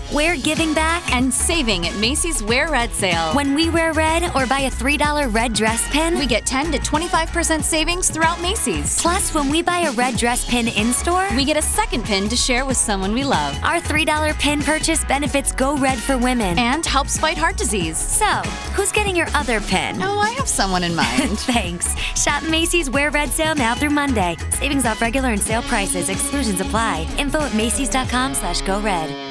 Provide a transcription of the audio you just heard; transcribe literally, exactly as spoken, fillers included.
We're giving back and saving at Macy's Wear Red sale. When we wear red or buy a three dollar red dress pin, we get ten to twenty-five percent savings throughout Macy's. Plus, when we buy a red dress pin in-store, we get a second pin to share with someone we love. Our three dollar pin purchase benefits Go Red for Women and helps fight heart disease. So, who's getting your other pin? Oh, I have someone in mind. Thanks. Shop Macy's Wear Red sale now through Monday. Savings off regular and sale prices. Exclusions apply. Info at Macy's dot com slash go red.